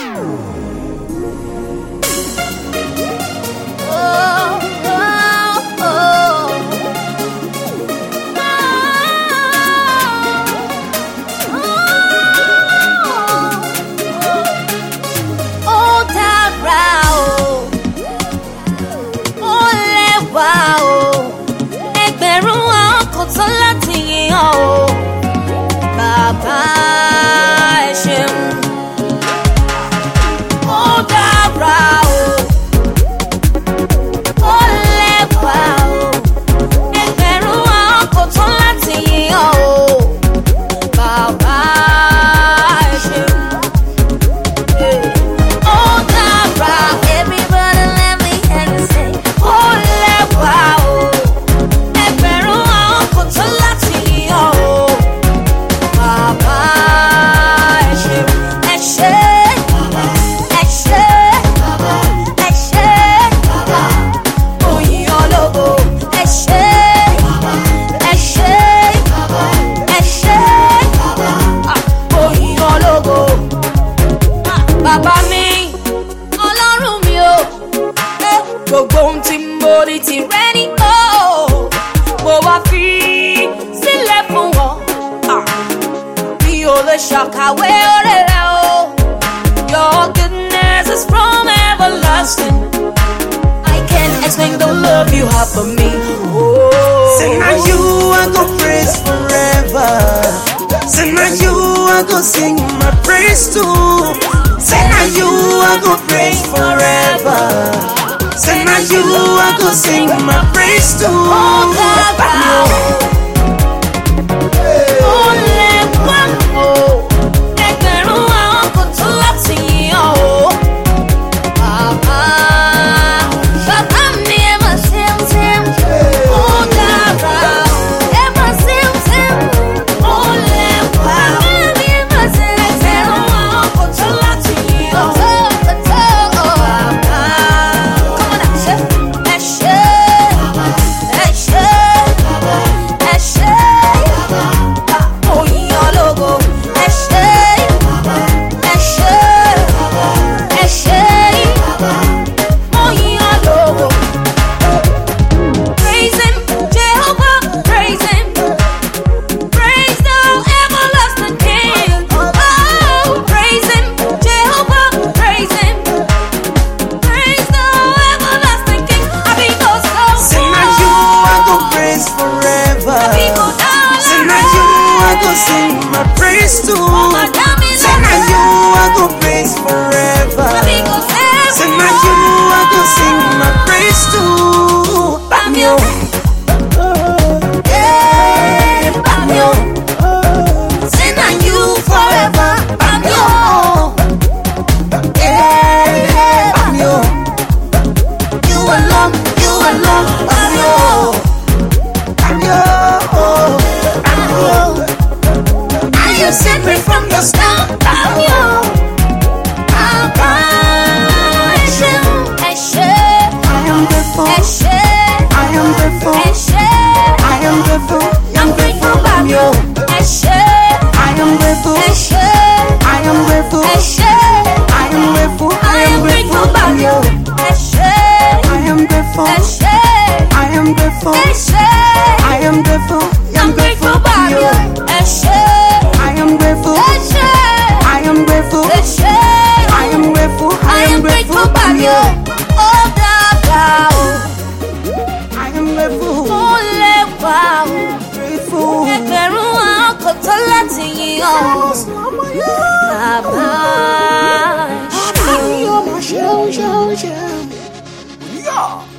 Your goodness is from everlasting. I can't explain the love you have for me. Say now you I go praise forever. Say now you I go sing my praise too. Say now you I go praise forever. Say now you I go sing my praise too. Sing my praise too. Say now you I go praise forever. Say now you I go sing my praise too. Bamio, yeah, Bamio. Say now you forever. Bamio, yeah, Bamio. You alone, Bamio, Bamio, Bamio. You sent me from the start. I'm you. I am grateful. I am grateful. I am grateful. I'm grateful. I'm you. I am grateful. I am grateful. I am grateful. I am grateful. I'm you. I am grateful. I am grateful. I am grateful. I'm grateful. I'm you. I am grateful. I am grateful. I am grateful. I am grateful. Bamio. Oh, wow. I am grateful. Oh, wow. Grateful. Everyone could tell that to you. Bye.